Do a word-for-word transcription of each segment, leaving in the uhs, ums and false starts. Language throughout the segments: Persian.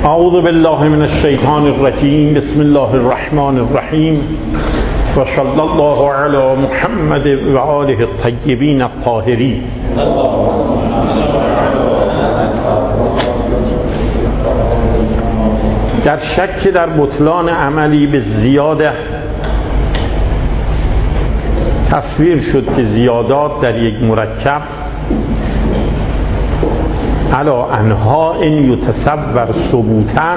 اعوذ بالله من الشیطان الرجیم. بسم الله الرحمن الرحیم و صلی الله علی محمد و آله الطیبین الطاهرین. در شک در بطلان عملی به زیاده تصویر شد که زیادات در یک مرکب علا انها این یتصور ثبوتاً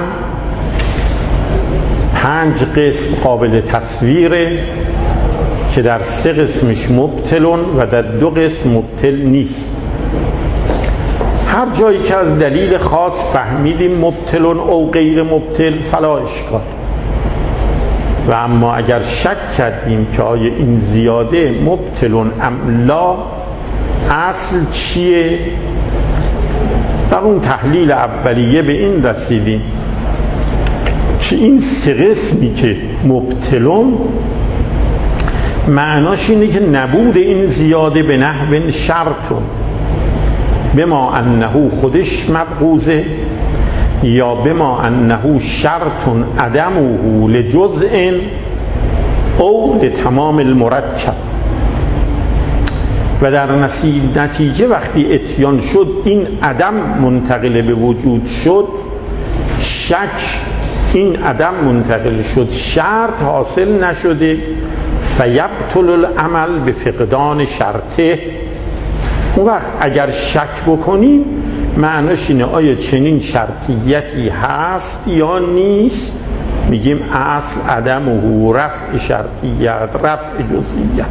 پنج قسم قابل تصویره که در سه قسمش مبتلون و در دو قسم مبتل نیست. هر جایی که از دلیل خاص فهمیدیم مبتلون او غیر مبتل فلا اشکال، و اما اگر شک کردیم که آیا این زیاده مبتلون ام لا، اصل چیه؟ در اون تحلیل اولیه به این رسیدیم که این سه قسمی که مبتلون معناش اینه که نبود این زیاده به نحو شرطون بما انه خودش مبغوزه، یا بما انه شرطون عدمه لجزء او لتمام المرکب. و در نتیجه وقتی اتیان شد این عدم منتقل به وجود شد، شک این عدم منتقل شد، شرط حاصل نشده، فیبطل العمل به فقدان شرطه. اون وقت اگر شک بکنیم معناش اینه آیا چنین شرطیتی هست یا نیست، میگیم اصل عدم و رفع شرطیت رفع جزئیت.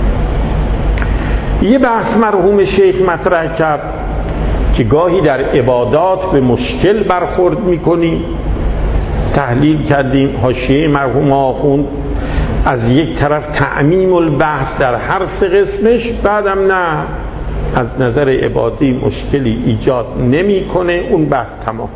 یه بحث مرحوم شیخ مطرح کرد که گاهی در عبادات به مشکل برخورد میکنیم، تحلیل کردیم. حاشیه مرحوم آخوند از یک طرف تعمیم البحث در هر سه قسمش، بعدم نه از نظر عبادی مشکلی ایجاد نمیکنه، اون بحث تمام.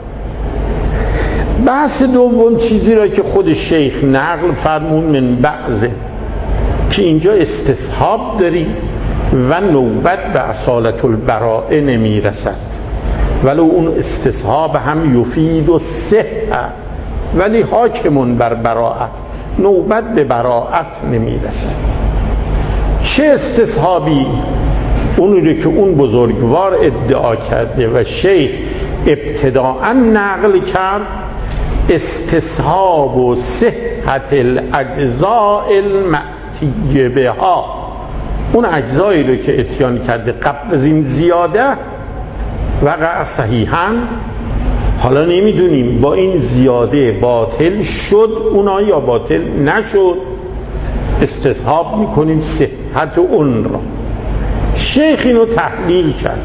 بحث دوم چیزی را که خود شیخ نقل فرمون من بعضه که اینجا استصحاب داریم و نوبت به اصالت البراءه نمیرسد، ولو اون استصحاب هم یفید و صحه ولی حاکمون بر براءت، نوبت به براءت نمیرسد. چه استصحابی؟ اونی که اون بزرگوار ادعا کرده و شیخ ابتداء نقل کرد، استصحاب و صحت الاجزاء المأتی بها، اون اجزایی رو که اتیان کرده قبل از این زیاده وقع صحیحاً، حالا نمیدونیم با این زیاده باطل شد اونا یا باطل نشد، استصحاب میکنیم صحت اون را. شیخ اینو تحلیل کرد.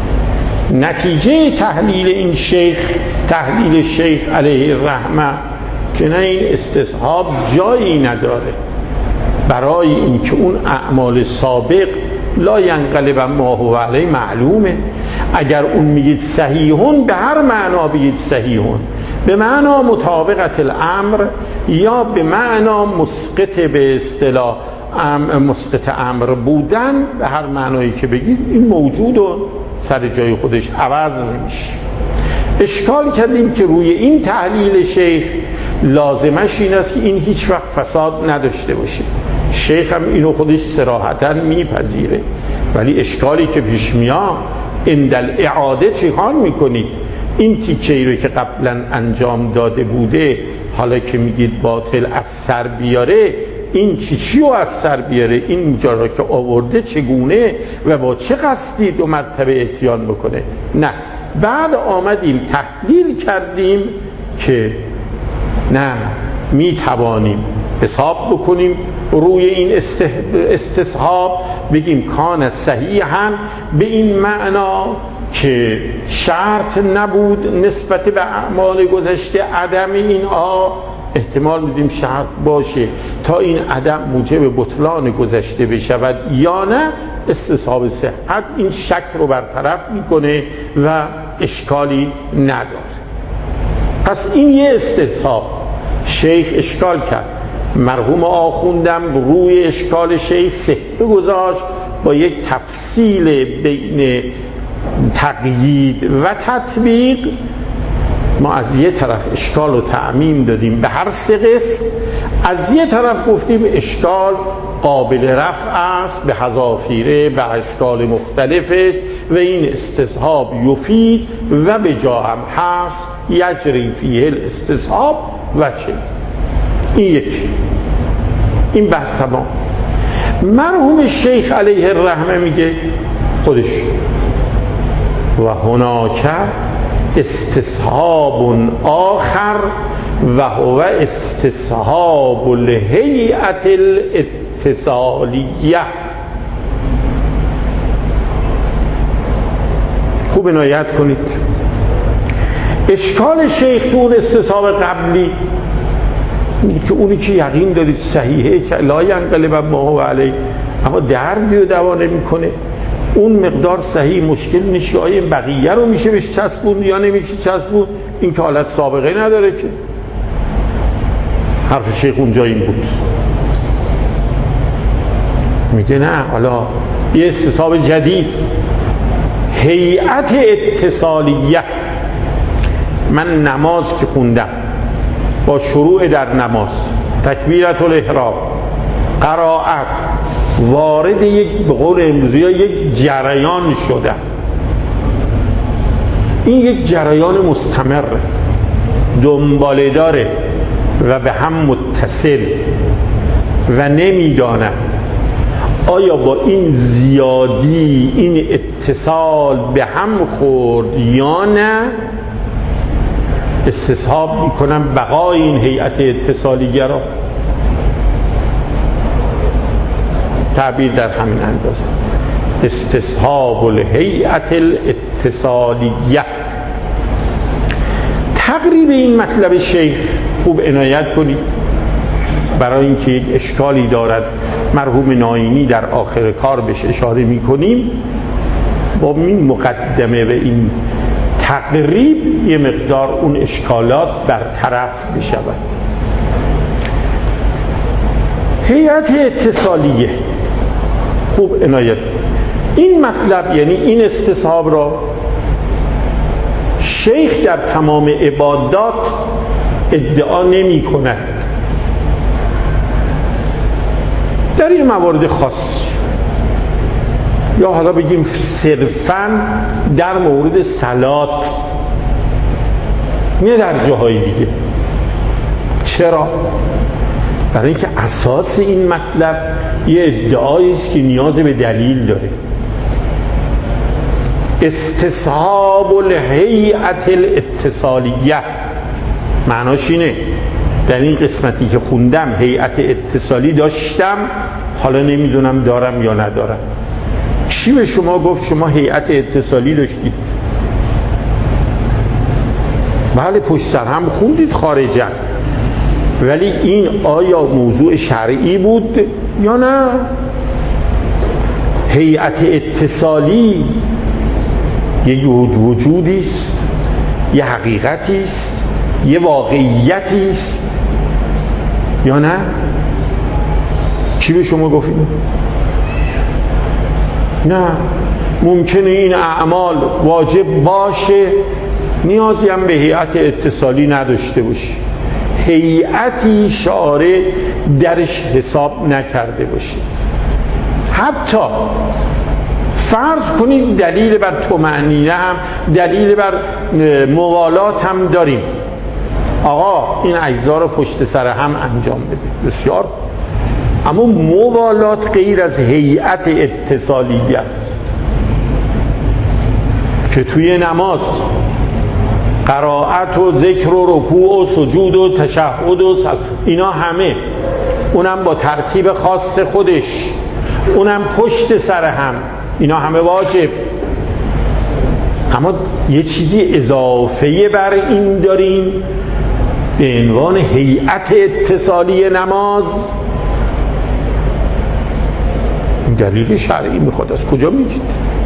نتیجه تحلیل این شیخ، تحلیل شیخ علیه الرحمه، که نه این استصحاب جایی نداره برای اینکه اون اعمال سابق لا ینقلب ما هو علیه معلومه. اگر اون میگید صحیحون، به هر معنا بگید صحیحون، به معنا مطابقت الامر یا به معنا مسقط به اصطلاح مسقط امر بودن، به هر معنایی که بگید این موجود و سر جای خودش عوض نمیشه. اشکال کردیم که روی این تحلیل شیخ لازمش این است که این هیچ وقت فساد نداشته باشه. شیخ هم اینو خودش صراحتاً میپذیره، ولی اشکالی که پیش میاد اندل اعاده چه کار میکنید؟ این تیکه‌ای رو که قبلا انجام داده بوده حالا که میگید باطل از سر بیاره، این چی چی رو از سر بیاره؟ این اینجا رو که آورده چگونه و با چه قصدی دو مرتبه اتیان بکنه؟ نه، بعد آمدیم تحلیل کردیم که نه، میتوانیم حساب بکنیم روی این استصحاب، بگیم کان صحیحاً به این معنا که شرط نبود نسبت به اعمال گذشته عدم این آ، احتمال میدیم شرط باشه تا این عدم موجب بطلان گذشته بشود یا نه، استصحاب صحت این شک رو برطرف میکنه و اشکالی نداره. پس این یه استصحاب. شیخ اشکال کرد، مرحوم آخوندم روی اشکال شیخ صحه گذاشت با یک تفصیل بین تقیید و تطبیق ما از یه طرف اشکال و تعمیم دادیم به هر سه قسم، از یه طرف گفتیم اشکال قابل رفع است به حذافیره به اشکال مختلفش و این استصحاب یفید و به جا هم هست یجری فیه الاستصحاب و چه. این یکی، این بحث تمام. مرحوم شیخ علیه الرحمه میگه خودش و هناک استصحاب آخر و هو استصحاب الهیئت الاتصالیه. خوب عنایت کنید. اشکال شیخ تو اون استصحاب قبلی که اونی که یقین دارید صحیحه که لا ینقلب ما هو علیه، اما دردی رو دوا نمی‌کنه، اون مقدار صحیح مشکل نیست. آیا بقیه رو میشه بهش چسبون یا نمیشه چسبون؟ این که حالت سابقه نداره که. حرف شیخ اونجا این بود. میگه نه، حالا یه استصحاب جدید، هیئت اتصالیه. من نماز که خوندم با شروع در نماز، تکبیرت الاحرام، قرائت، وارد یک به قول امروزی ها یک جریان شده. این یک جریان مستمره، دنباله داره و به هم متصل و نمیدانم آیا با این زیادی این اتصال به هم خورد یا نه. استصحاب میکنم بقای این هیئت اتصالیه را. تعبیر در همین اندازه، استصحاب الهیئت الاتصالیه. تقریب این مطلب شیخ خوب عنایت کنید، برای اینکه یک اشکالی دارد مرحوم ناینی در آخر کار بهش اشاره میکنیم. با این مقدمه و این تقریب یه مقدار اون اشکالات برطرف بشود. هیئت اتصالیه خوب عنایت. این مطلب یعنی این استصحاب را شیخ در تمام عبادات ادعا نمی کند، در این موارد خاص یا حالا بگیم صرفاً در مورد صلات، نه در جاهای دیگه. چرا؟ برای اینکه اساس این مطلب یه ادعایی است که نیاز به دلیل داره. استصحاب الهیئت الاتصالیه معناش اینه در این قسمتی که خوندم هیئت اتصالی داشتم، حالا نمیدونم دارم یا ندارم. چی به شما گفت شما هیئت اتصالی داشتید؟ بله پشت سر هم خوندید خارجا، ولی این آیا موضوع شرعی بود یا نه؟ هیئت اتصالی یک وجودی است، یه حقیقتی است، یه واقعیتی است یا نه؟ چی به شما گفت؟ نه، ممکنه این اعمال واجب باشه نیازی هم به هیئت اتصالی نداشته باشه، هیئتی شارع درش حساب نکرده باشه. حتی فرض کنید دلیل بر طمأنینه هم، دلیل بر موالات هم داریم، آقا این اجزا رو پشت سر هم انجام بده، بسیار. اما موالات غیر از هیئت اتصالیه است که توی نماز قرائت و ذکر و رکوع و سجود و تشهد و سل... اینا همه، اونم با ترتیب خاص خودش، اونم پشت سر هم، اینا همه واجب. اما یه چیزی اضافه بر این داریم به عنوان هیئت اتصالی نماز. دلیل شرعی میخواد، از کجا میگید؟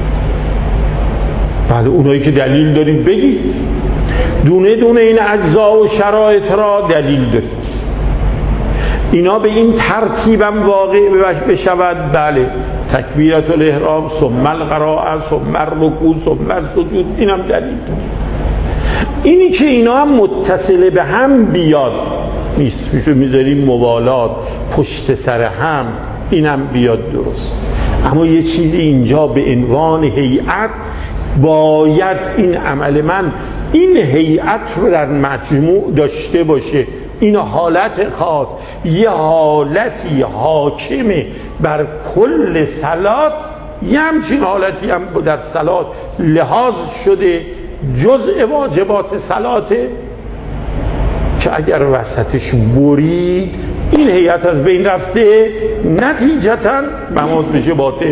بله اونایی که دلیل دارید بگید، دونه دونه این اجزا و شرایط را دلیل دارید، اینا به این ترتیبم واقع بشود. بله تکبیرت الاحرام ثم القراءه ثم الرکوع ثم السجود، اینم دلیل دارید. اینی که اینا هم متصل به هم بیاد نیست، میشه میذاریم موالات پشت سر هم، اینم بیاد درست. اما یه چیزی اینجا به عنوان هیئت باید این عمل من این هیئت رو در مجموع داشته باشه. این حالت خاص یه حالتی حاکمه بر کل صلات، یه همچین حالتی هم در صلات لحاظ شده جزء واجبات صلاته که اگر وسطش برید این هیئت از بین رفته، نتیجتا نماز بشه باطل.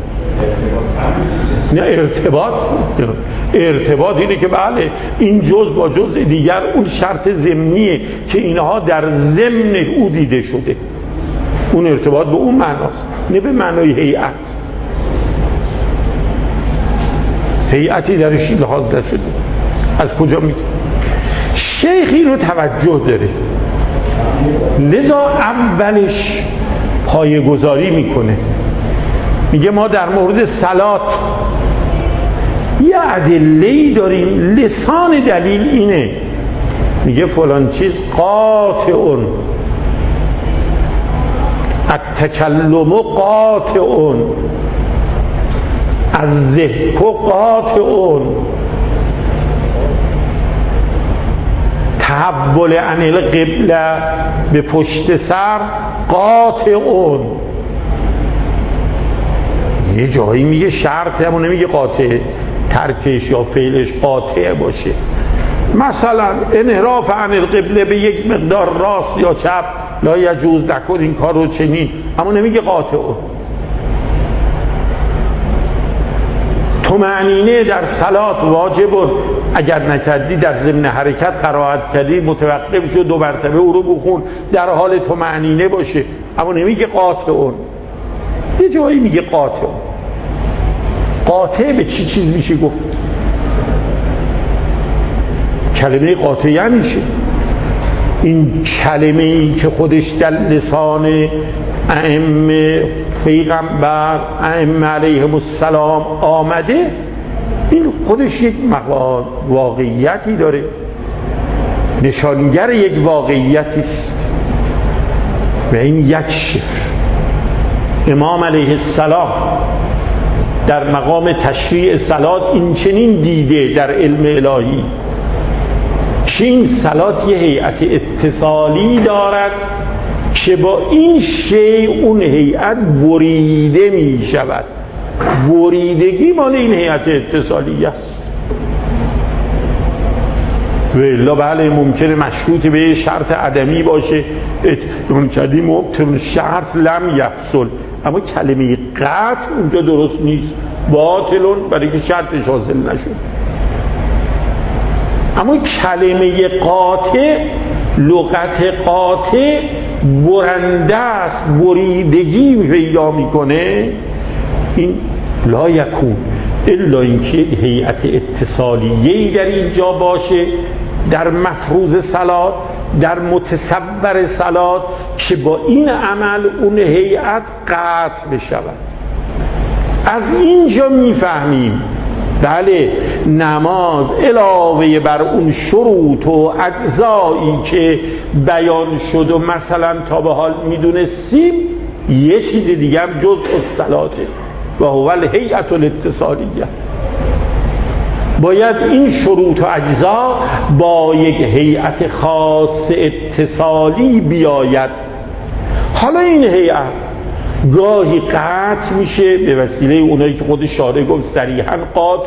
نه ارتباط ارتباط اینه که بله این جز با جز دیگر اون شرط ضمنیه که اینها در ضمن او دیده شده، اون ارتباط به اون معناست، نه به معنای هیئت. هیئتی درش لحاظ نشده. از کجا میگه؟ شیخ این رو توجه داره، لذا اولش پایه‌گذاری میکنه، میگه ما در مورد صلات یه ادله‌ای داریم، لسان دلیل اینه، میگه فلان چیز قاطعون، التکلم قاطعون، الضحک قاطعون، تحول عن القبله به پشت سر قاطعون. یه جایی میگه شرطه اما نمیگه قاطع، ترکش یا فعلش قاطع باشه. مثلا انحراف عن القبله به یک مقدار راست یا چپ لا یجوز، نکن این کار رو چنین، اما نمیگه قاطع. طمأنینه در صلات واجب، اگر نکردی در ضمن حرکت قرائت کردی متوقف شد دو مرتبه او رو بخون در حال طمأنینه باشه، اما نمیگه قاطعون. یه جایی میگه قاطع. قاطع به چی چیز میشه گفت؟ کلمه قاطع یعنی چی؟ این کلمه ای که خودش در لسان ائمه پیغمبر ائمه علیهم السلام آمده، این خودش یک واقعیتی داره، نشانگر یک واقعیتی است و این یک شفر. امام علیه السلام در مقام تشریع صلات این چنین دیده در علم الهی که این صلات یه هیئت اتصالی دارد که با این شیء اون هیئت بریده می شود. بریدگی مال این هیئت اتصالی است. و الا بله ممکنه مشروط به شرط عدمی باشه، ممکنه مبطل شرط لم یحصل، اما کلمه قطع اونجا درست نیست، باطلون، برای که شرطش حاصل نشد. اما کلمه قاطع، لغت قاطع برنده است، بریدگی پیدا میکنه. این لا یکون الا اینکه هیئت اتصالیه‌ای در اینجا باشه در مفروض صلات، در متصور صلات، که با این عمل اون هیئت قطع بشود. از اینجا میفهمیم بله نماز علاوه بر اون شروط و اجزایی که بیان شد و مثلا تا به حال میدونستیم، یه چیز دیگه هم جزء الصلاته و هو الهیئة الاتصالیه. باید این شروط و اجزا با یک هیئت خاص اتصالی بیاید. حالا این هیئت گاهی قطع میشه به وسیله اونایی که خود شارع گفت صریحاً قاطع،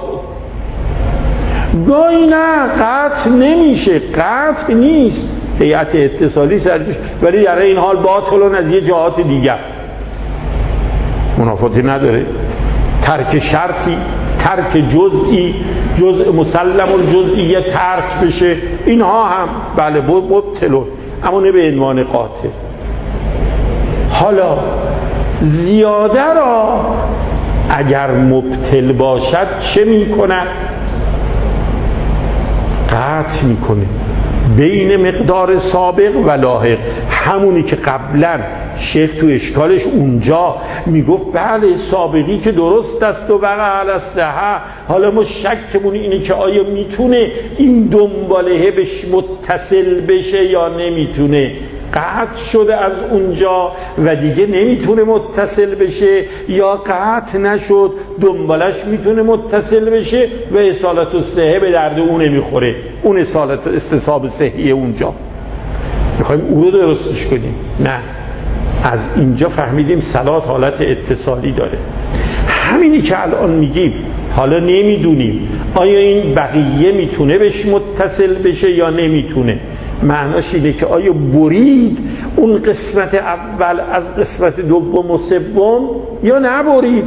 گاهی نه قطع نمیشه، قطع نیست، هیئت اتصالی سرجوش، ولی در این حال باطلون از یه جهات دیگر، منافاتی نداره. ترک شرطی، ترک جزئی، جزء مسلم الجزئیه ترک بشه، اینها هم بله مبطلون، اما نه به عنوان قاطع. حالا زیاده را اگر مبطل باشد چه میکنه؟ قطع میکنه، بین مقدار سابق و لاحق، همونی که قبلا شیخ تو اشکالش اونجا میگفت بله سابقی که درست است و بقى علی الصحة، حالا ما شکمون اینه که آیا میتونه این دنباله بهش متصل بشه یا نمیتونه. قطع شده از اونجا و دیگه نمیتونه متصل بشه، یا قطع نشد دنبالش میتونه متصل بشه و اصالت الصحه به درد اون نمیخوره، اون اصالت استصحاب صحیه اونجا میخوایم او رو درستش کنیم. نه، از اینجا فهمیدیم صلات حالت اتصالی داره. همینی که الان میگیم حالا نمیدونیم آیا این بقیه میتونه بهش متصل بشه یا نمیتونه. معناش اینه که آیا برید اون قسمت اول از قسمت دوم و سوم یا نبرید.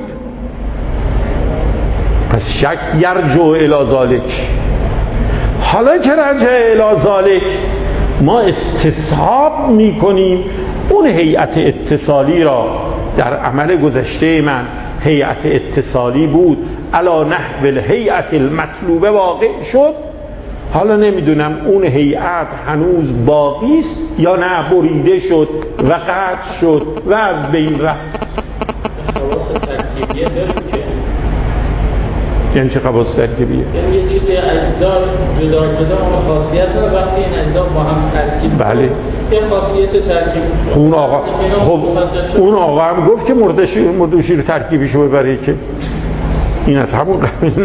پس شک یرجع الی ذالک. حالا که رجع الی ذالک ما استصحاب میکنیم اون هیئت اتصالی را. در عمل گذشته من هیئت اتصالی بود، علی نحو الهیئت المطلوبه واقع شد. حالا نمیدونم اون هیئت هنوز باقی است یا نه بریده شد و قطع شد و از بین رفت. خواص ترکیبیه داریم که یعنی چه خواص ترکیبیه؟ یعنی یه چیزی اجزا جدا جدا اون خاصیت داره، وقتی این اجزا با هم ترکیب بله یه خاصیت ترکیب. خب اون آقا خب اون آقا هم گفت که مردشی مردوشی رو ترکیبیشو ببره که این از همون قبل.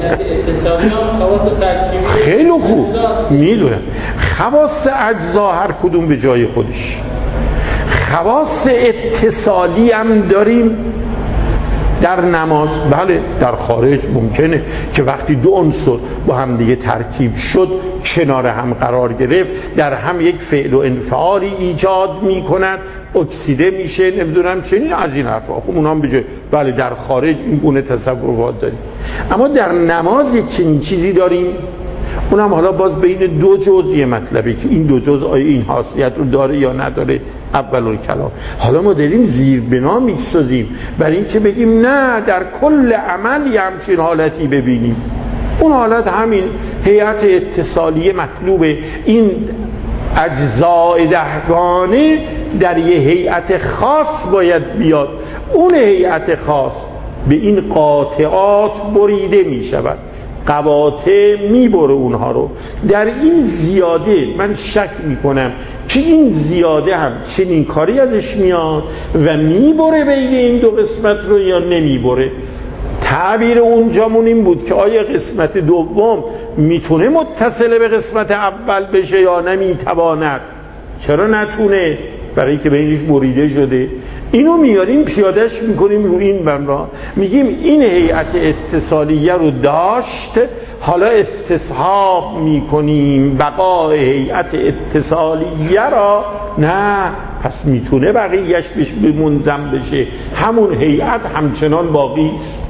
خیلی خوب میدونم خواص اجزا هر کدوم به جای خودش. خواص اتصالی هم داریم در نماز. بله در خارج ممکنه که وقتی دو عنصر با هم دیگه ترکیب شد کنار هم قرار گرفت در هم یک فعل و انفعالی ایجاد میکند، اکسیده میشه، نمیدونم چنین از این حرفا. خب اونها هم بجای بله در خارج این گونه تصورات داریم. اما در نماز یک چنین چیزی داریم، اونم حالا باز بین دو جزء مطلبی که این دو جزء آیا این خاصیت رو داره یا نداره اول کلام. حالا ما داریم زیر بنا میسازیم برای این که بگیم نه در کل عمل یه همچین حالتی ببینیم. اون حالت همین هیئت اتصالی مطلوبه. این اجزای دهگانه در یه هیئت خاص باید بیاد. اون هیئت خاص به این قاطعات بریده می شود، قواطع می بره اونها رو. در این زیاده من شک می کنم که این زیاده هم چنین کاری ازش میاد و می بره بین این دو قسمت رو یا نمی بره. تعبیر اونجامون این بود که آیا قسمت دوم میتونه متصل به قسمت اول بشه یا نمیتواند. چرا نتونه؟ برای که بینش بریده شده. اینو میاریم پیادش میکنیم رو این بنا، میگیم این هیئت اتصالیه رو داشت، حالا استصحاب میکنیم بقای هیئت اتصالیه را. نه، پس میتونه بقیهش بهش منضم بشه، همون هیئت همچنان باقی است.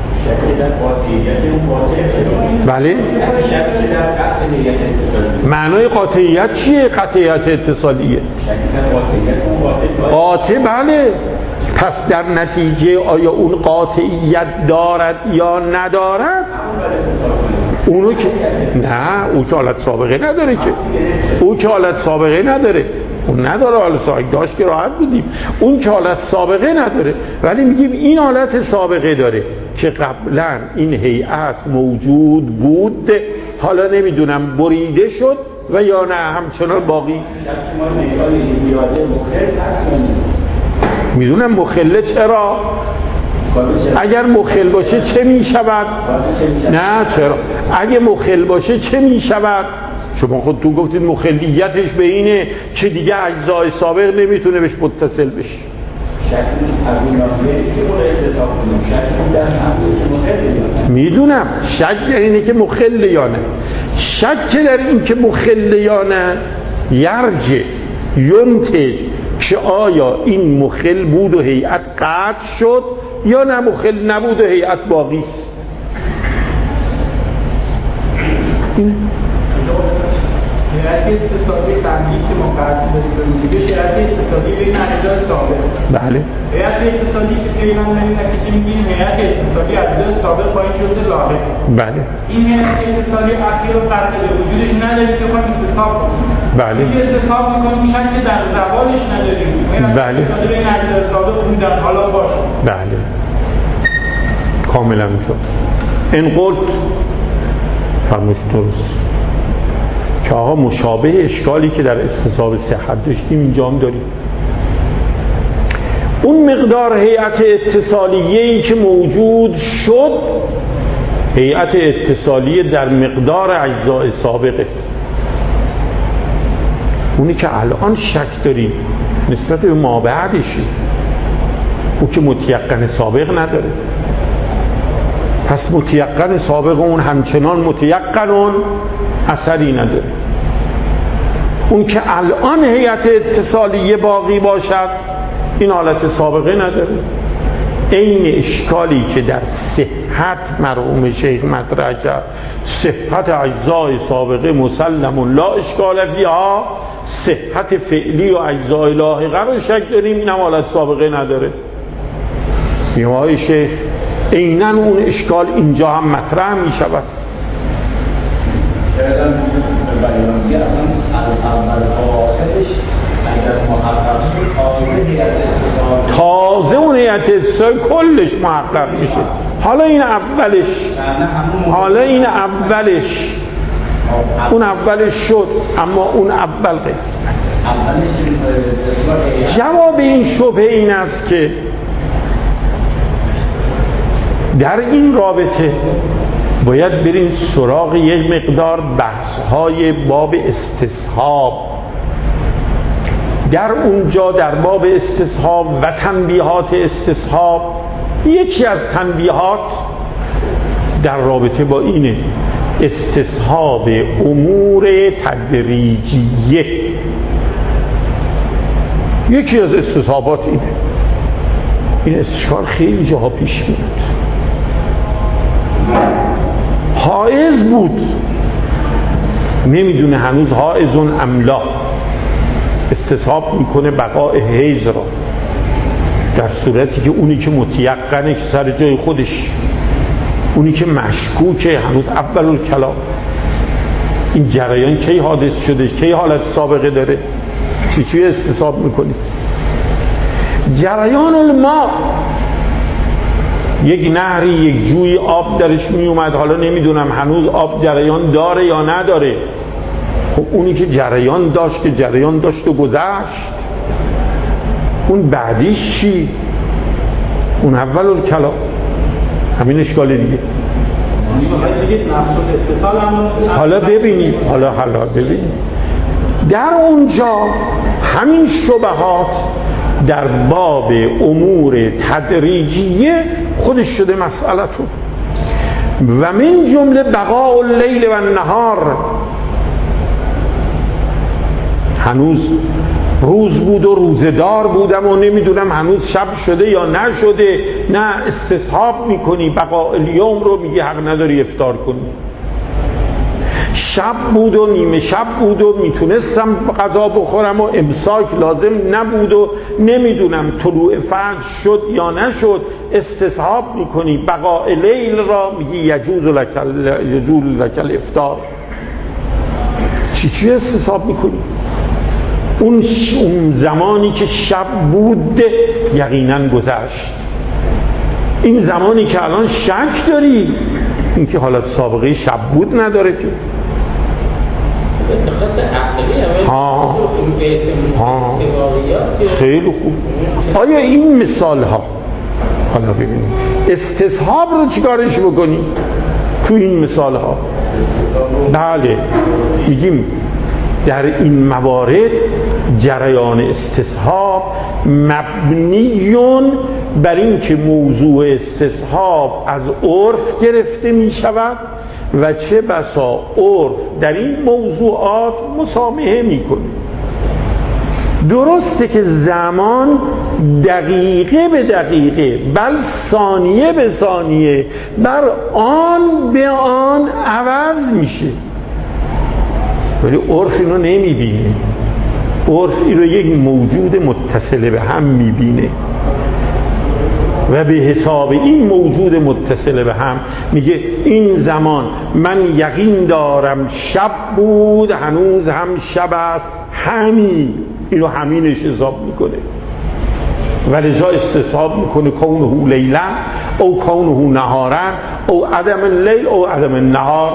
بله معنای قاطعیت چیه؟ قطعیت اتصالیه قاطع. بله پس در نتیجه آیا اون قاطعیت دارد یا ندارد؟ اونو که نه، اون که حالت سابقه نداره که اون که حالت سابقه نداره اون نداره. حالت سابقه داشت که راحت بودیم. اون که حالت سابقه نداره، ولی میگیم این حالت سابقه داره که قبلا این هیئت موجود بود، حالا نمیدونم بریده شد و یا نه همچنان باقی است. میدونم مخله. چرا؟ اگر مخل باشه چه میشود؟ نه چرا؟ اگه مخل باشه چه میشود؟ شما خودتون گفتید مخلیتش به اینه که دیگه اجزای سابق نمیتونه بهش متصل بشه. میدونم شک در اینه که مخل یا نه. شک در این که مخل یا نه یرجع ینتج که آیا این مخل بود و هیئت قطع شد یا نه مخل نبود و هیئت باقی است. این شرایط اقتصادی قبلی که ما قطع داریم دیگه شرایط اقتصادی بین اجزای سابق. بله. هیئت اقتصادی که فعلا نمی نتیجه میگیریم هیئت اقتصادی اجزای سابق با این جزء لاحق. بله. این هیئت اقتصادی اخیر و قطع به وجودش نداریم که خواهیم استصحاب کنیم. بله. یه استصحاب میکنیم شک در زوالش نداریم. بله. مثلا به این اجزای سابق اون در حالا باشه. بله. کاملا اینطور. این قلت فرموش درست که آقا مشابه اشکالی که در استصحاب صحت داشتیم اینجا هم داریم. اون مقدار هیئت اتصالیه‌ای که موجود شد، هیئت اتصالیه در مقدار اجزای سابقه. اونی که الان شک داریم نسبت به مابعدشی، او که متیقن سابق نداره. پس متیقن سابق اون همچنان متیقنون اثری نداره. اون که الان هیئت اتصالیه باقی باشد این حالت سابقه نداره. این اشکالی که در صحت مرحوم شیخ مطرح کرد، صحت اجزای سابقه مسلم لا اشکال فیها، صحت فعلی و اجزای لاحقه رو شک داریم، این هم حالت سابقه نداره. میوای شیخ عیناً اون اشکال اینجا هم مطرح می شود. تازه اون هیئت اتصال کلش محقق میشه. حالا این اولش حالا این اولش اون اولش شد، اما اون اول قسمت. جواب این شبهه این است که در این رابطه باید بریم سراغ یک مقدار بحث‌های باب استصحاب. در اونجا در باب استصحاب و تنبیهات استصحاب، یکی از تنبیهات در رابطه با اینه استصحاب امور تدریجیه. یکی از استصحابات اینه. این استشکال خیلی جاها پیش میاد. حائز بود، نمیدونه هنوز حائزون املا، استصحاب میکنه بقاء حیز را، در صورتی که اونی که متیقنه که سر جای خودش، اونی که مشکوکه هنوز اول الکلام. این جریان کی حادث شده، کی حالت سابقه داره، چی چی استصحاب میکنید؟ جریان الماء، یک نهری یک جوی آب درش می اومد، حالا نمیدونم هنوز آب جریان داره یا نداره. خب اونی که جریان داشت که جریان داشت و گذشت، اون بعدیش چی؟ اون اول الکلام. همین اشکال دیگه. حالا ببینید حالا حالا ببینید در اونجا همین شبهات در باب امور تدریجیه خودش شده مسئله تو. و من جمله بقاء اللیل و النهار، هنوز روز بود و روزدار بودم و نمیدونم هنوز شب شده یا نشده، نه استصحاب میکنی بقاء الیوم رو، میگی حق نداری افطار کنی. شب بود و نیمه شب بود و میتونستم غذا بخورم و امساک لازم نبود و نمیدونم طلوع فجر شد یا نشد، استصحاب میکنی بقاء لیل را، میگی یجوز لک یجوز لک الافطار. چی چی استصحاب میکنی؟ اون زمانی که شب بود یقینا گذشت. این زمانی که الان شک داری، این که حالت سابقه شب بود نداره که. ها ها خیلی خوب. آیا این مثال ها، حالا ببینید استصحاب رو چیکارش بکنی تو این مثال ها؟ بله میگیم در این موارد جریان استصحاب مبنیون بر این که موضوع استصحاب از عرف گرفته می شود و چه بسا عرف در این موضوعات مسامحه می کنه. درسته که زمان دقیقه به دقیقه، بل ثانیه به ثانیه، بر آن به آن عوض میشه، ولی عرف اینو نمیبینه. عرف اینو یک موجود متصل به هم میبینه و به حساب این موجود متصل به هم میگه این زمان من یقین دارم شب بود هنوز هم شب است، همین اینو همینش حساب میکنه و لذا استصحاب میکنه کونه لیلا او کونه نهارا او عدم اللیل او عدم النهار.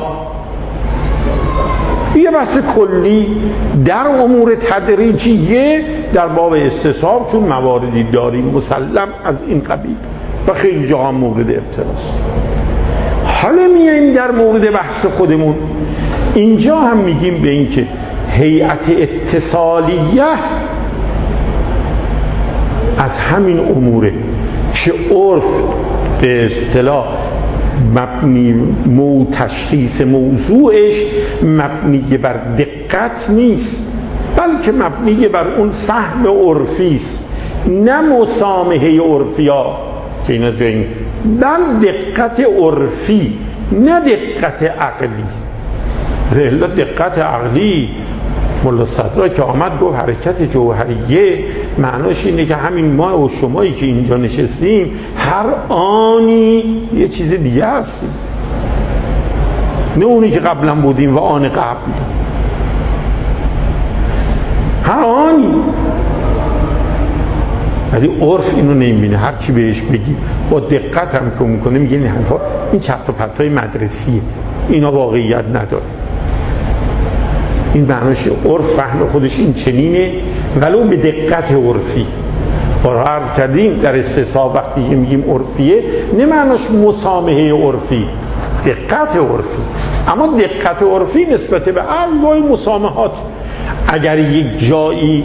یه بحث کلی در امور تدریجیه در باب استصحاب، چون مواردی داریم مسلم از این قبیل و خیلی جاها مورد ابتلاست. حالا میایم در مورد بحث خودمون، اینجا هم میگیم به این که هیئت اتصالیه از همین اموره که عرف به اصطلاح مبنی مو تشخیص موضوعش مبنی بر دقت نیست، بلکه مبنی بر اون فهم عرفی است، نه مسامحه عرفی ها که اینا جاییم، بل دقت عرفی نه دقت عقلی. الا دقت عقلی ملا صدرا که آمد گفت حرکت جوهریه معناش اینه که همین ما و شمایی که اینجا نشستیم هر آنی یه چیز دیگه هستیم، نه اونی که قبلا بودیم و آن قبل، هر آنی. ولی عرف اینو نمیبینه، هر چی بهش بگی با دقت هم که میکنه میگه این حرفا این چرت و پرتای مدرسیه، اینا واقعیت نداره. این معناش عرف فهم خودش این چنینه ولو به دقت عرفی. بارها عرض کردیم در استصحاب وقتی میگیم عرفیه نه معناش مسامحه عرفی، دقت عرفی. اما دقت عرفی نسبت به انواع مسامحات، اگر یک جایی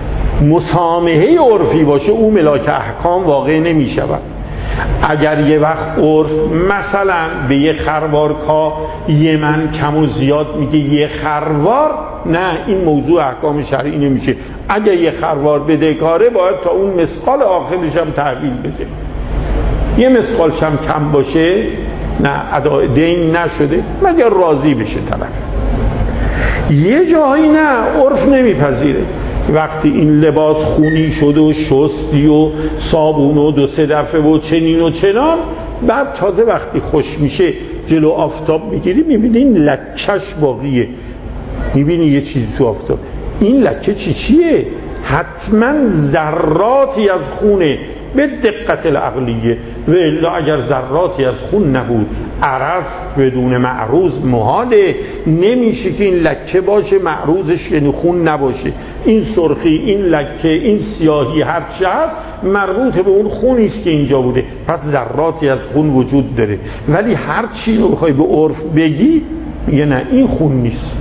مسامحه عرفی باشه او ملاک احکام واقع نمی شود. اگر یه وقت عرف مثلا به یه خروارکا یه من کم و زیاد میگه یه خروار، نه این موضوع احکام شرعی نمیشه. اگر یه خروار بدهکاره باید تا اون مثقال آخرش هم تحویل بده. یه مثقالش هم کم باشه نه اداء دین نشده مگر راضی بشه طرف. یه جایی نه عرف نمیپذیره، وقتی این لباس خونی شد و شستی و صابون و دو سه دفعه و چنین و چنان، بعد تازه وقتی خوش میشه جلو آفتاب میگیری میبینی این لکهش باقیه، میبینی یه چیزی تو آفتاب، این لکه چی چیه؟ حتما ذراتی از خونه به دقت العقلیه، و الا اگر ذراتی از خون نبود عرض بدون معروض محاله، نمیشه که این لکه باشه معروضش یعنی خون نباشه. این سرخی، این لکه، این سیاهی هر چه هست مربوط به اون خونی است که اینجا بوده، پس ذراتی از خون وجود داره. ولی هر چی رو بخوای به عرف بگی میگه نه این خون نیست،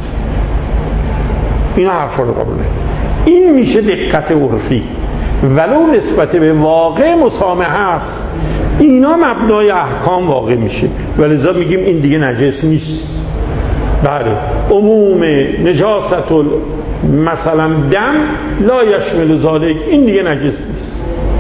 اینا حرفا رو قبول. این میشه دقت عرفی، ولو نسبت به واقع مسامحه است، اینا مبنای احکام واقع میشه. ولذا میگیم این دیگه نجس نیست. بله عموم نجاست مثلا دم لا یشمل ذالک، این دیگه نجس نیست.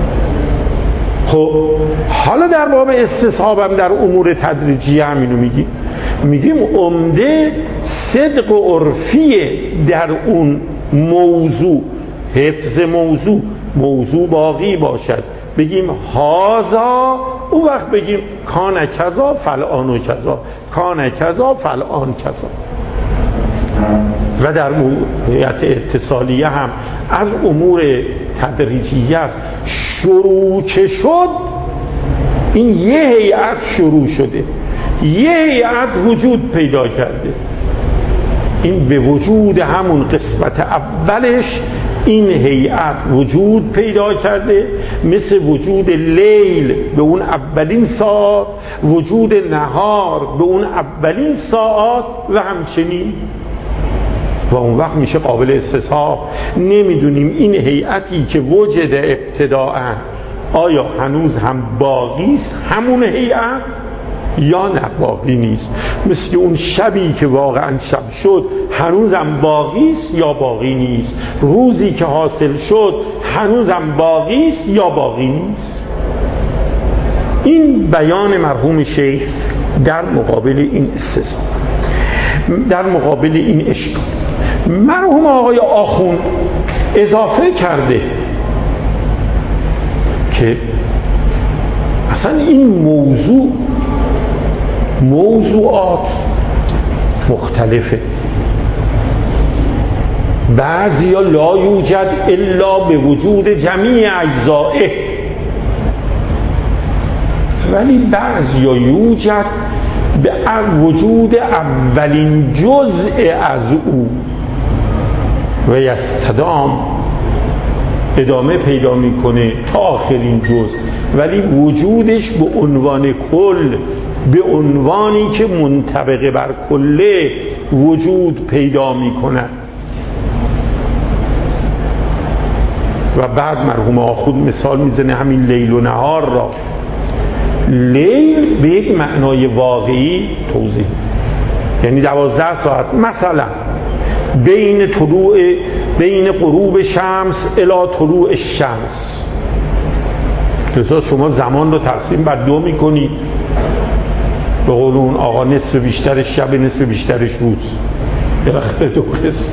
خب حالا در باب استصحابم در امور تدریجی همینو میگیم، میگیم عمده صدق و عرفیه در اون موضوع، حفظ موضوع، موضوع باقی باشد، بگیم هازا، او وقت بگیم کان کذا فلان و کذا، کان کذا فلان کذا. و در هیئت اتصالیه هم از امور تدریجیه است. شروع که شد این یه هیئت شروع شده، یه هیئت وجود پیدا کرده، این به وجود همون قسمت اولش این هیئت وجود پیدا کرده، مثل وجود لیل به اون اولین ساعت، وجود نهار به اون اولین ساعت و همچنین، و اون وقت میشه قابل استصحاب. نمیدونیم این هیئتی که وجد ابتداءً آیا هنوز هم باقی است همون هیئت یا نه باقی نیست، مثل اون شبی که واقعا شب شد هنوزم باقی است یا باقی نیست، روزی که حاصل شد هنوزم باقی است یا باقی نیست. این بیان مرحوم شیخ در مقابل این استثناء، در مقابل این اشکال. مرحوم آقای آخوند اضافه کرده که اصلا این موضوع موضوعات مختلفه. بعضی ها لا یوجد الا به وجود جمیع اجزائه، ولی بعضی ها یوجد به وجود اولین جزء از او و یستدام، ادامه پیدا میکنه تا آخرین جزء، ولی وجودش به عنوان کل، به عنوانی که منطبق بر کله وجود پیدا میکنه. و بعد مرحوم آخوند مثال میزنه همین لیل و نهار را. لیل به یک معنای واقعی توضیح، یعنی دوازده ساعت مثلا بین طلوع بین غروب شمس الی طلوع شمس. لذا شما زمان رو تقسیم بر دو میکنی، به قول اون آقا نصف بیشترش شب، نصف بیشترش روز، بالاخره دو قسم.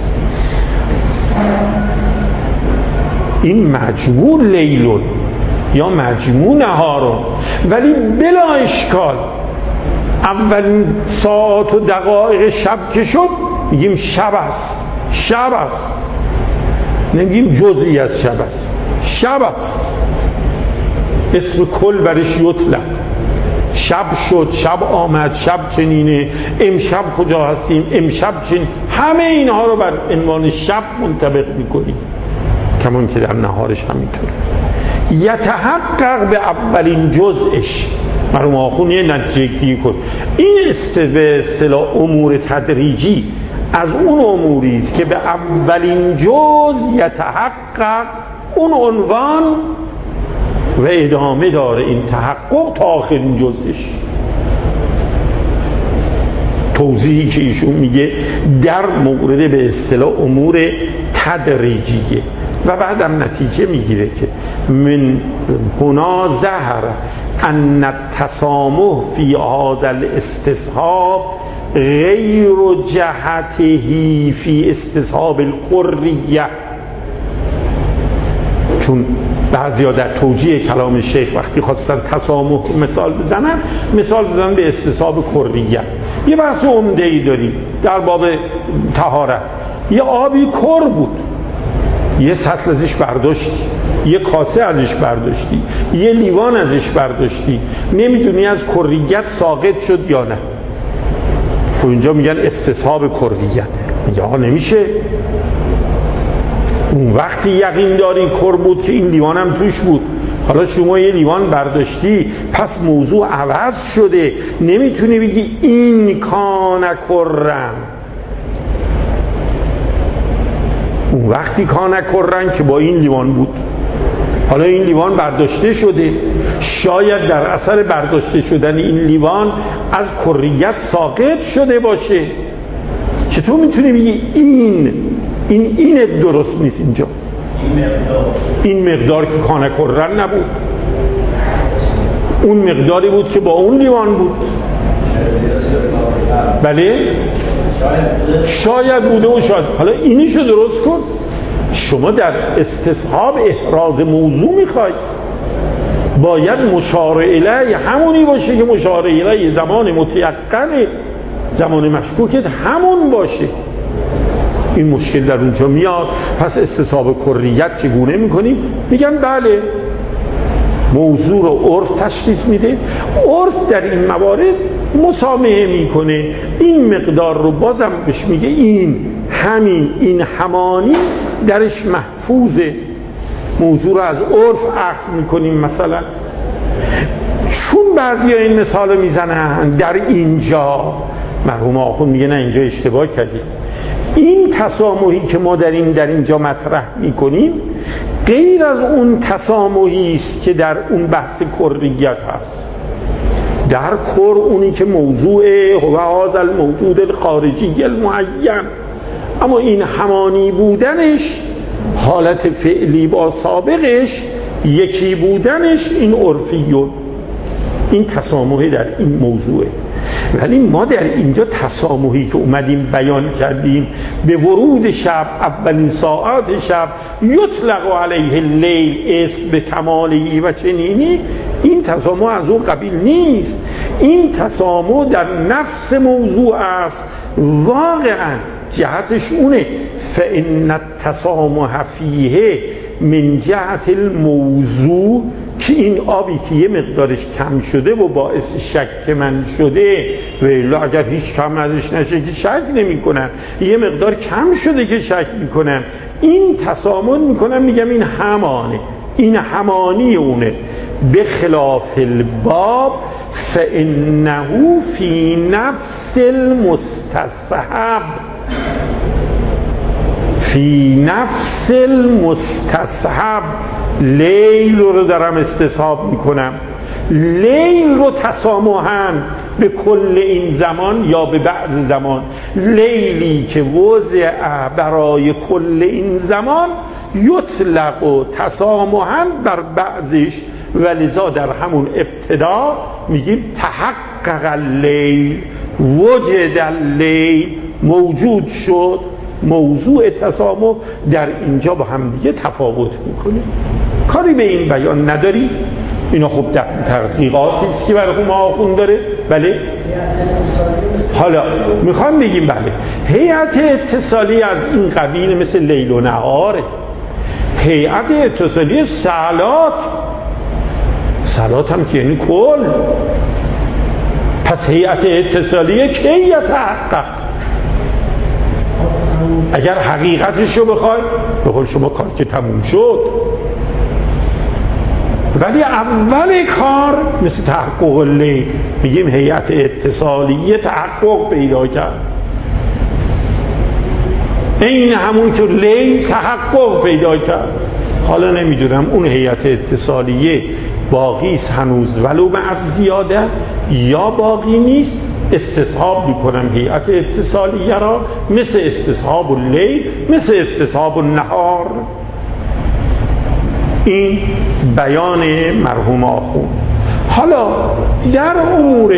این مجموع لیلون یا مجموع نهارون، ولی بلا اشکال اولین ساعت و دقایق شب که شد میگیم شب است، شب است، نمیگیم جزئی از شب است، شب است. اسم کل برش یطلق. شب شد، شب آمد، شب چنینه، امشب کجا هستیم، امشب چنین، همه اینها رو بر عنوان شب منطبق میکنیم، کمان که در نهارش همینطور. یتحقق به اولین جزءش. مرحوم آخوند یه نتیجه گیری کن. این است به اصطلاح امور تدریجی از اون اموری است که به اولین جزء یتحقق اون عنوان و ادامه داره این تحقق تا آخرین جزءش. توضیحی که ایشون میگه در مورد به اصطلاح امور تدریجیه و بعدم نتیجه میگیره که من هنا ظهر ان التسامح فی هذا الاستصحاب غیر جهته فی استصحاب القریه. چون بعضیا در توجیه کلام شیخ وقتی خواستن تسامح مثال بزنن، مثال بزنن به استصحاب کریه. یه بحث عمده ای داریم در باب طهارت. یه آبی کر بود، یه سطل ازش برداشتی، یه کاسه ازش برداشتی، یه لیوان ازش برداشتی، نمیدونی از کریت ساقط شد یا نه. خب اینجا میگن استصحاب کریت. میگه آقا نمیشه، اون وقتی یقین داری کر بود که این لیوان هم توش بود، حالا شما یه لیوان برداشتی پس موضوع عوض شده، نمیتونی بگی این کان کرن. اون وقتی کان کرن که با این لیوان بود، حالا این لیوان برداشته شده، شاید در اثر برداشته شدن این لیوان از کریت ساقط شده باشه. چطور میتونی بگی این این این درست نیست؟ اینجا این مقدار این مقدار که کان کرن نبود، اون مقداری بود که با اون لیوان بود. بله شاید بوده و شاید. حالا اینیشو درست کن. شما در استصحاب احراز موضوع میخوای، باید مشار الیه همونی باشه که مشار الیه زمان متیقنه، زمان مشکوکت همون باشه. این مشکل در اونجا میاد. پس استصحاب کریت چگونه میکنیم؟ میگن بله، موضوع رو عرف تشخیص میده، عرف در این موارد مسامحه میکنه، این مقدار رو بازم بهش میگه این همین، این همانی درش محفوظه. موضوع رو از عرف اخذ میکنیم. مثلا چون بعضی ها این مثال رو میزنن در اینجا، مرحوم آخوند میگه نه اینجا اشتباه کردید. این تسامحی که ما در این در اینجا مطرح میکنیم غیر از اون تسامحی است که در اون بحث کریت هست. در کر اونی که موضوع هو هذا الموجود الخارجی المعین، اما این همانی بودنش، حالت فعلی با سابقش یکی بودنش، این عرفیون، این تسامحی در این موضوعه. ولی ما در اینجا تسامحی که اومدیم بیان کردیم به ورود شب، اولین ساعات شب، یطلق علیه اللیل اسم به کمالی و چنینی، این تسامح از اون قبیل نیست. این تسامح در نفس موضوع است. واقعا جهتش اونه فإن التسامح فیه من جهت الموضوع، که این آبی که یه مقدارش کم شده و باعث شک من شده، ولی اگر هیچ کم ازش نشه که شک نمی کنن، یه مقدار کم شده که شک میکنن، این تسامح میکنن، میگم این همانه، این همانی اونه. به خلاف الباب فإنه فی نفس المستصحب، فی نفس المستصحب. لیل رو دارم استصحاب میکنم، لیل رو تسامحاً به کل این زمان یا به بعض زمان، لیلی که وضع برای کل این زمان یطلق و تسامحاً بر بعضش، ولذا در همون ابتدا میگیم تحقق اللیل، وجد اللیل، موجود شد. موضوع تسامح در اینجا با هم دیگه تفاوت میکنه. کاری به این بیان نداری. اینا خب تحقیقاتی است که مرحوم آخوند داره. بله حالا میخوام بگیم بله هیئت اتصالی از این قبیل مثل لیل و نهاره. هیئت اتصالی صلات، صلات هم که یعنی کل. پس هیئت اتصالی کی یتحقق؟ اگر حقیقتش رو بخوای به قول شما کار که تموم شد، ولی اول کار مثل تحقق لیل میگیم هیئت اتصالیه تحقق پیدا کرد، این همون که لیل تحقق پیدا کرد. حالا نمیدونم اون هیئت اتصالیه باقی است هنوز ولو مع زیاده یا باقی نیست. استصحاب میکنم هیئت اتصالیه را مثل استصحاب اللیل، مثل استصحاب النهار. این بیان مرحوم آخوند. حالا در امور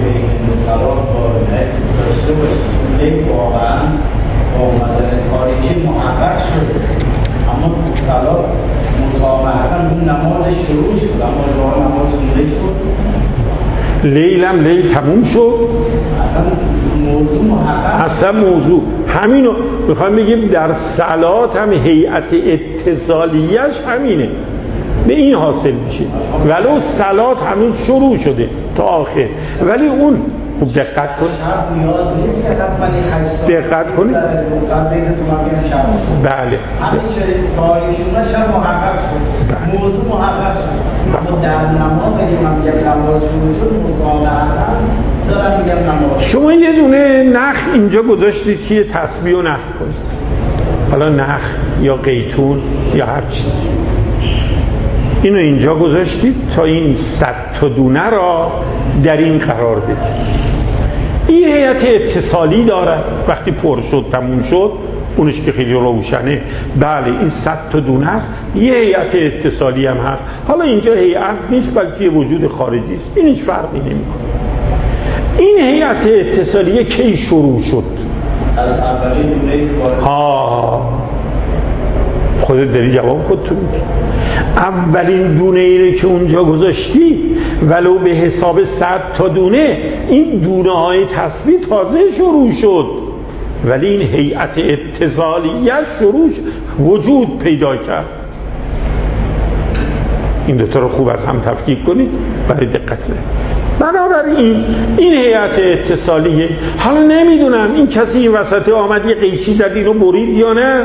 داشته باشید واقعا آمدن تاریکی محقق شده، اما صلات مسامحتاً اون نماز شروع شد، اما دوباره نماز خونده شد، لیلم لیل تموم شد. اصلا موضوع محقق، اصلا موضوع همینو میخوام بگیم. در صلات هم هیئت اتصالیش همینه، به این حاصل میشه ولو صلات هنوز شروع شده تا آخر. ولی اون خوب دقت کن، نیاز نیست که حتما این هشت دقت کنید. بله همین که تاریخشون شب محقق شد، موضوع محقق شد، اما در نماز اگه من میگم نماز شروع شد مسامحتاً دارم میگم نماز. شما یه دونه نخ اینجا گذاشتید که تسبیح و نخ کنید، حالا نخ یا قیتون یا هر چیز، اینو اینجا گذاشتید تا این صد تا دونه را در این قرار بدید. این هیئت اتصالی داره، وقتی پر شد تموم شد اونش که خیلی روشنه. بله این صد تا دونه است، یه هیئت اتصالی هم هست. حالا اینجا هیئت نیست بلکه وجود خارجی است، این هیچ فرقی نمیکنه. این هیئت اتصالیه کی شروع شد؟ از اولین دونه ها خودت داری جواب خودت میدی. اولین دونه ای که اونجا گذاشتی ولو به حساب صد تا دونه، این دونه های تسبیح تازه شروع شد، ولی این هیئت اتصالیه شروع وجود پیدا کرد. این دوتا رو خوب از هم تفکیک کنید برای دقت. بنابراین این هیئت اتصالیه. حالا نمیدونم این کسی این وسط آمد یه قیچی زد اینو برید یا نه،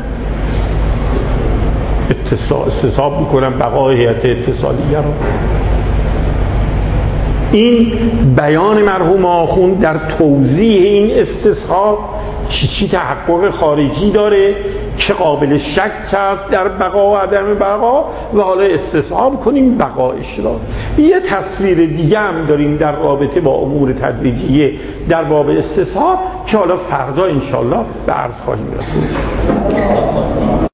استصحاب میکنم بقای هیئت اتصالیه رو. این بیان مرحوم آخوند در توضیح این استصحاب چی چی تحقق خارجی داره که قابل شک هست در بقا و عدم بقا، و حالا استصحاب کنیم بقایش را. یه تصویر دیگه هم داریم در رابطه با امور تدریجیه در باب استصحاب که حالا فردا انشالله به عرض خواهیم رسید.